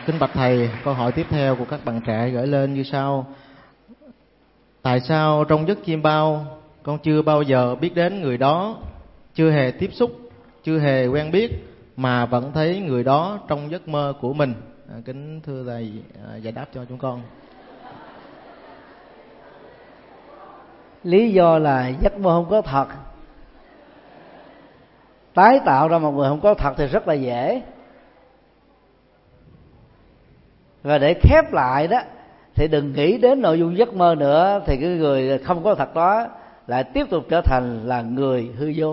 Kính bạch thầy, câu hỏi tiếp theo của các bạn trẻ gửi lên như sau: tại sao trong giấc chim bao con chưa bao giờ biết đến người đó, chưa hề tiếp xúc, chưa hề quen biết mà vẫn thấy người đó trong giấc mơ của mình? Kính thưa thầy giải đáp cho chúng con. Lý do là giấc mơ không có thật. Tái tạo ra một người không có thật thì rất là dễ. Và để khép lại đó thì đừng nghĩ đến nội dung giấc mơ nữa, thì cái người không có thật đó lại tiếp tục trở thành là người hư vô.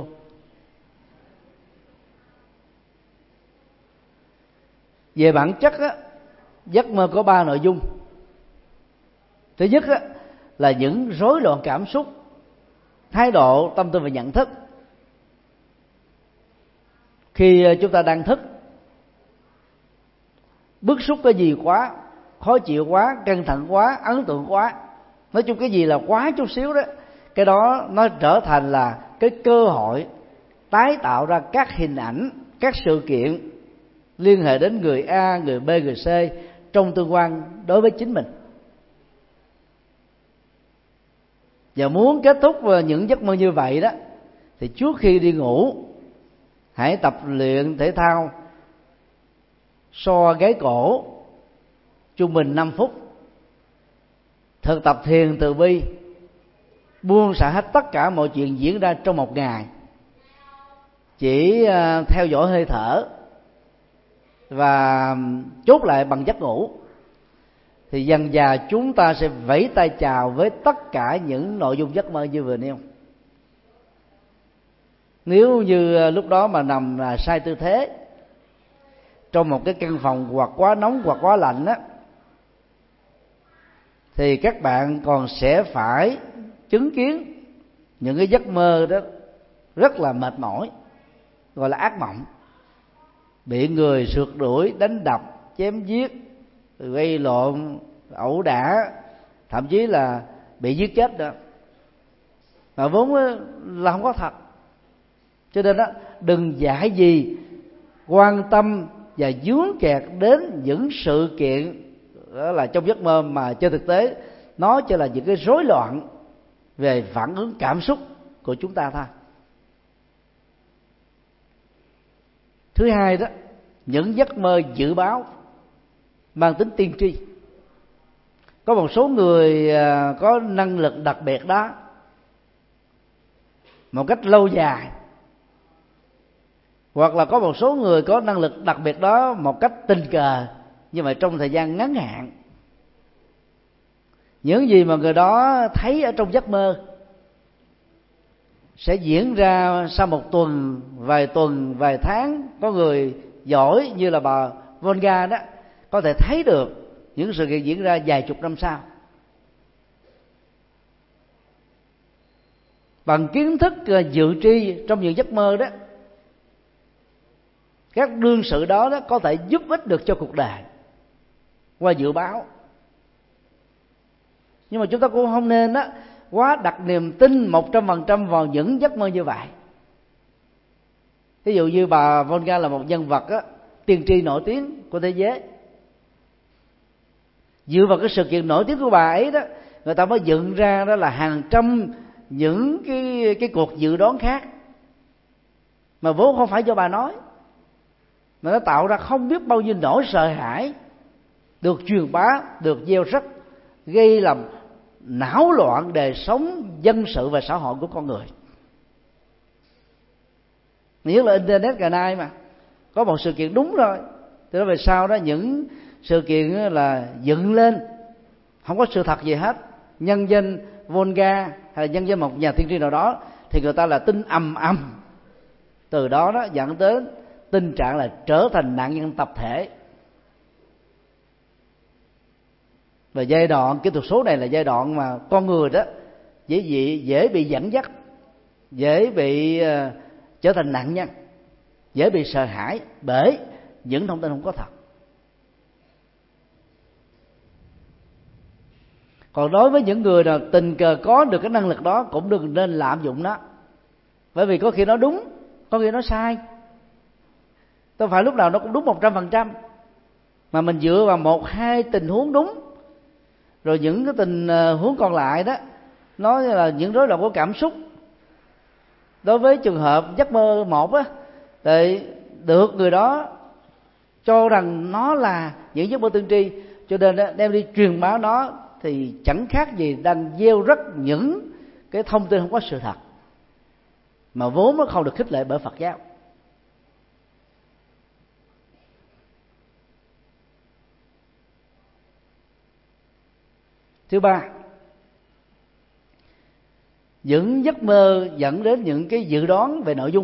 Về bản chất á, giấc mơ có 3 nội dung. Thứ nhất á, là những rối loạn cảm xúc, thái độ, tâm tư và nhận thức. Khi chúng ta đang thức, bức xúc cái gì quá, khó chịu quá, căng thẳng quá, ấn tượng quá, nói chung cái gì là quá chút xíu đó, cái đó nó trở thành là cái cơ hội tái tạo ra các hình ảnh, các sự kiện liên hệ đến người A, người B, người C trong tương quan đối với chính mình. Và muốn kết thúc những giấc mơ như vậy đó, thì trước khi đi ngủ hãy tập luyện thể thao so gáy cổ trung bình 5 phút, thực tập thiền từ bi, buông xả hết tất cả mọi chuyện diễn ra trong một ngày, chỉ theo dõi hơi thở và chốt lại bằng giấc ngủ, thì dần dà chúng ta sẽ vẫy tay chào với tất cả những nội dung giấc mơ như vừa nêu. Nếu như lúc đó mà nằm sai tư thế trong một cái căn phòng hoặc quá nóng hoặc quá lạnh á, thì các bạn còn sẽ phải chứng kiến những cái giấc mơ đó rất là mệt mỏi, gọi là ác mộng, bị người sượt đuổi, đánh đập, chém giết, gây lộn, ẩu đả, thậm chí là bị giết chết đó, mà vốn là không có thật. Cho nên đó, đừng dại gì quan tâm và dướng kẹt đến những sự kiện đó là trong giấc mơ mà trên thực tế nó chỉ là những cái rối loạn về phản ứng cảm xúc của chúng ta thôi. Thứ hai đó, những giấc mơ dự báo mang tính tiên tri. Có một số người có năng lực đặc biệt đó một cách lâu dài, hoặc là có một số người có năng lực đặc biệt đó một cách tình cờ, nhưng mà trong thời gian ngắn hạn. Những gì mà người đó thấy ở trong giấc mơ sẽ diễn ra sau một tuần, vài tháng. Có người giỏi như là bà Volga đó có thể thấy được những sự kiện diễn ra vài chục năm sau. Bằng kiến thức dự tri trong những giấc mơ đó, các đương sự đó có thể giúp ích được cho cuộc đời qua dự báo. Nhưng mà chúng ta cũng không nên quá đặt niềm tin 100% vào những giấc mơ như vậy. Ví dụ như bà Volga là một nhân vật tiên tri nổi tiếng của thế giới. Dựa vào cái sự kiện nổi tiếng của bà ấy đó, người ta mới dựng ra đó là hàng trăm những cái cuộc dự đoán khác mà vốn không phải do bà nói, mà nó tạo ra không biết bao nhiêu nỗi sợ hãi được truyền bá, được gieo rắc, gây làm náo loạn đời sống dân sự và xã hội của con người. Nhất là internet ngày nay mà có một sự kiện đúng rồi, từ đó về sau đó những sự kiện là dựng lên không có sự thật gì hết, nhân danh Volga hay là nhân danh một nhà tiên tri nào đó, thì người ta là tin ầm ầm. Từ đó đó dẫn đến tình trạng là trở thành nạn nhân tập thể. Và giai đoạn kỹ thuật số này là giai đoạn mà con người đó dễ bị dẫn dắt, dễ bị trở thành nạn nhân, dễ bị sợ hãi bởi những thông tin không có thật. Còn đối với những người nào tình cờ có được cái năng lực đó, cũng đừng nên lạm dụng nó, bởi vì có khi nó đúng, có khi nó sai. Không phải lúc nào nó cũng đúng 100%, mà mình dựa vào một hai tình huống đúng, rồi những cái tình huống còn lại đó nó là những rối loạn của cảm xúc. Đối với trường hợp giấc mơ một á, thì được người đó cho rằng nó là những giấc mơ tiên tri, cho nên đem đi truyền bá nó, thì chẳng khác gì đang gieo rắc những cái thông tin không có sự thật, mà vốn nó không được khích lệ bởi Phật giáo. Thứ ba, những giấc mơ dẫn đến những cái dự đoán về nội dung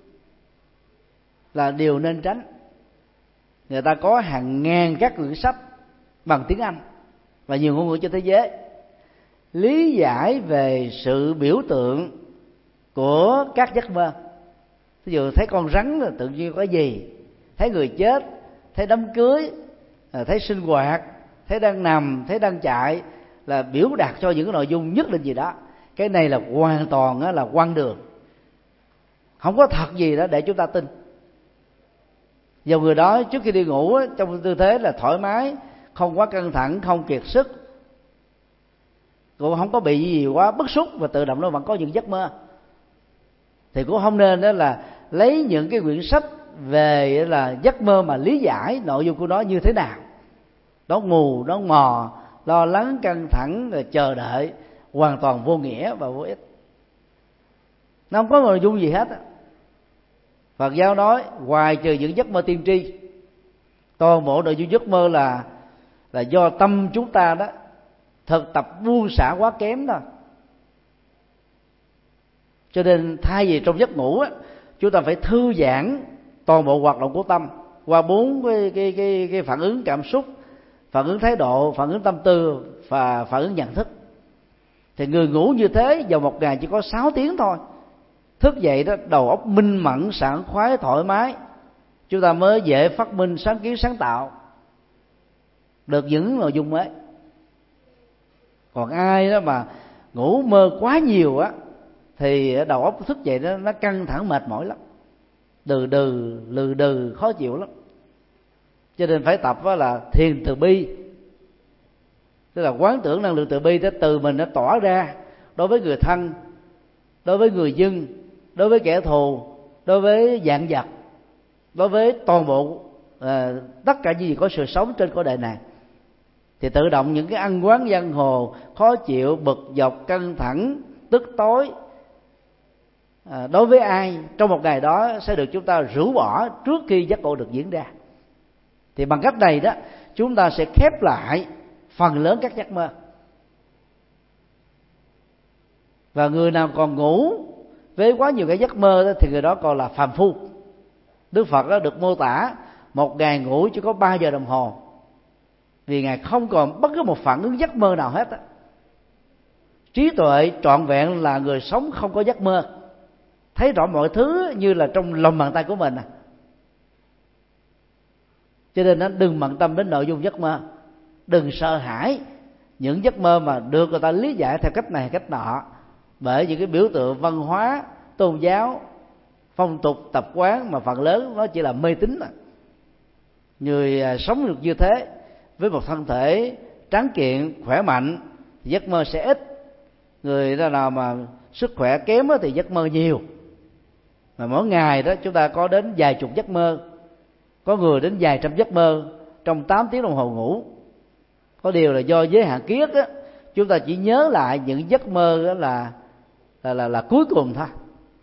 là điều nên tránh. Người ta có hàng ngàn các quyển sách bằng tiếng Anh và nhiều ngôn ngữ trên thế giới lý giải về sự biểu tượng của các giấc mơ. Ví dụ thấy con rắn là tự nhiên có gì, thấy người chết, thấy đám cưới, thấy sinh hoạt, thấy đang nằm, thấy đang chạy, là biểu đạt cho những cái nội dung nhất định gì đó. Cái này là hoàn toàn là quăng đường, không có thật gì đó để chúng ta tin. Nhiều người đó trước khi đi ngủ trong tư thế là thoải mái, không quá căng thẳng, không kiệt sức, cũng không có bị gì quá bức xúc, và tự động nó vẫn có những giấc mơ. Thì cũng không nên đó là lấy những cái quyển sách về là giấc mơ mà lý giải nội dung của nó như thế nào. Nó mù, nó mò, lo lắng, căng thẳng, rồi chờ đợi, hoàn toàn vô nghĩa và vô ích. Nó không có nội dung gì hết. Phật giáo nói ngoài trừ những giấc mơ tiên tri, toàn bộ nội dung giấc mơ là do tâm chúng ta đó thực tập buông xả quá kém thôi. Cho nên thay vì trong giấc ngủ chúng ta phải thư giãn toàn bộ hoạt động của tâm qua 4 cái phản ứng cảm xúc, phản ứng thái độ, phản ứng tâm tư và phản ứng nhận thức. Thì người ngủ như thế vào một ngày chỉ có 6 tiếng thôi, thức dậy đó đầu óc minh mẫn, sảng khoái, thoải mái, chúng ta mới dễ phát minh, sáng kiến, sáng tạo được những nội dung mới. Còn ai đó mà ngủ mơ quá nhiều á thì đầu óc thức dậy nó căng thẳng, mệt mỏi lắm, lừ đừ khó chịu lắm. Cho nên phải tập là thiền từ bi, tức là quán tưởng năng lượng từ bi đó từ mình nó tỏa ra đối với người thân, đối với người dân, đối với kẻ thù, đối với vạn vật, đối với toàn bộ tất cả những gì có sự sống trên cõi đời này. Thì tự động những cái ăn quán giang hồ khó chịu, bực dọc, căng thẳng, tức tối đối với ai trong một ngày đó sẽ được chúng ta rũ bỏ trước khi giấc ngủ được diễn ra. Thì bằng cách này đó chúng ta sẽ khép lại phần lớn các giấc mơ. Và người nào còn ngủ với quá nhiều cái giấc mơ đó, thì người đó còn là phàm phu. Đức Phật đó được mô tả một ngày ngủ chỉ có 3 giờ đồng hồ, vì Ngài không còn bất cứ một phản ứng giấc mơ nào hết á. Trí tuệ trọn vẹn là người sống không có giấc mơ, thấy rõ mọi thứ như là trong lòng bàn tay của mình. Cho nên nó đừng bận tâm đến nội dung giấc mơ, đừng sợ hãi những giấc mơ mà được người ta lý giải theo cách này cách nọ, bởi những cái biểu tượng văn hóa, tôn giáo, phong tục, tập quán mà phần lớn nó chỉ là mê tín. Người sống được như thế với một thân thể tráng kiện, khỏe mạnh thì giấc mơ sẽ ít. Người nào mà sức khỏe kém thì giấc mơ nhiều. Mà mỗi ngày đó chúng ta có đến vài chục giấc mơ, có người đến vài trăm giấc mơ trong 8 tiếng đồng hồ ngủ. Có điều là do giới hạn ký ức á, chúng ta chỉ nhớ lại những giấc mơ đó là cuối cùng thôi.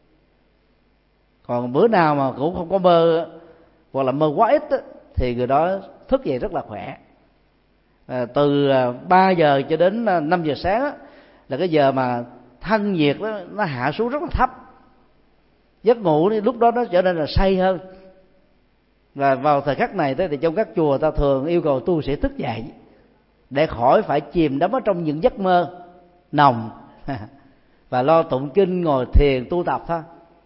Còn bữa nào mà cũng không có mơ hoặc là mơ quá ít á, thì người đó thức dậy rất là khỏe. Từ 3 giờ cho đến 5 giờ sáng á, là cái giờ mà thân nhiệt đó, nó hạ xuống rất là thấp. Giấc ngủ thì lúc đó nó trở nên là say hơn. Và vào thời khắc này thì trong các chùa ta thường yêu cầu tu sĩ thức dậy để khỏi phải chìm đắm ở trong những giấc mơ nồng và lo tụng kinh, ngồi thiền tu tập thôi.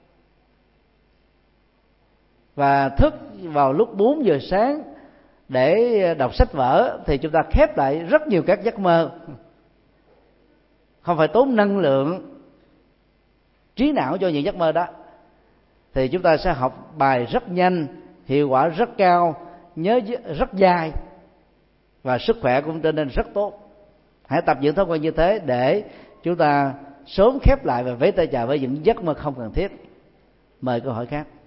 Và thức vào lúc 4 giờ sáng để đọc sách vở thì chúng ta khép lại rất nhiều các giấc mơ, không phải tốn năng lượng trí não cho những giấc mơ đó. Thì chúng ta sẽ học bài rất nhanh, hiệu quả rất cao, nhớ rất dai, và sức khỏe cũng trở nên rất tốt. Hãy tập những thói quen như thế để chúng ta sớm khép lại và vẫy tay chào với những giấc mơ không cần thiết. Mời câu hỏi khác.